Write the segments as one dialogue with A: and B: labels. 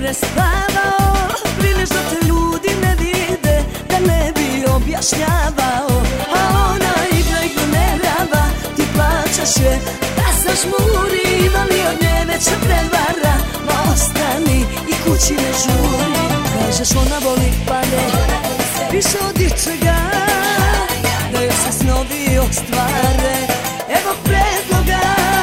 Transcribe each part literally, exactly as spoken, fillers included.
A: prespavao, brineš da te ljudi ne vide, da ne bi objašnjavao. A ona igra igru nerava, ti plaćaš je da zažmuri, mali od nje već se prevara. Ma ostani i kući ne žuri, kažeš ona voli pare više od ičega, da joj se snovi ostvare. Evo predloga,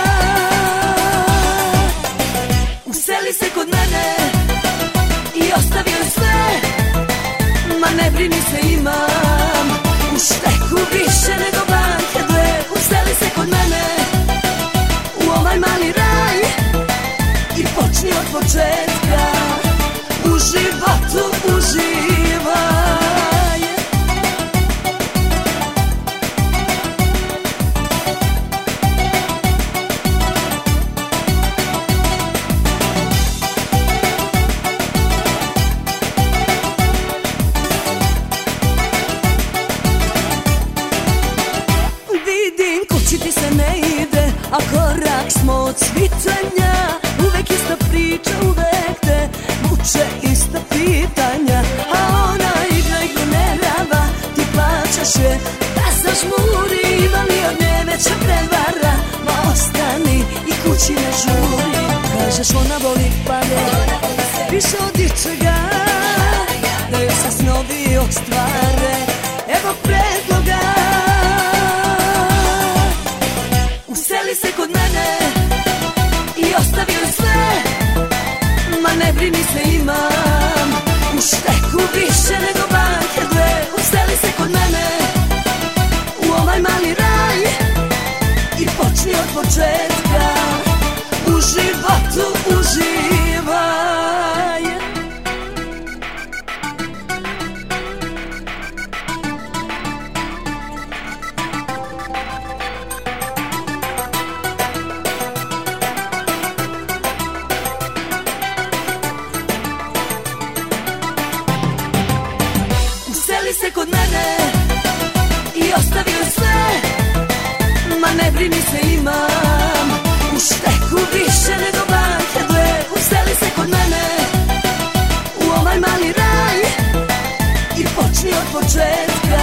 A: useli se kod mene i ostavi joj sve. Ma ne brini se, imam u šteku više nego banke dve. Useli se kod mene u ovaj mali raj i počni od početka, u životu uživaj. Ti se ne ide, a korak smo od cvitanja. Uvek ista priča, uvek te muče ista pitanja. A ona igra igru nerava, ti plaćaš je da zažmuri, mali od nje već se prevara. Ma ostani i kući ne žuri, kažeš ona voli pare više od ičega, da joj se snovi ostvare. Evo predloga, useli se kod mene i ostavi joj sve. Ma ne brini se, imam u šteku više nego banke dve. Useli se kod mene u ovaj mali raj i počni od početka, u životu uživaj. Useli se kod mene i ostavi joj sve. Ma ne brini se, imam u šteku više nego banke dve. Useli se kod mene u ovaj mali raj i počni od početka,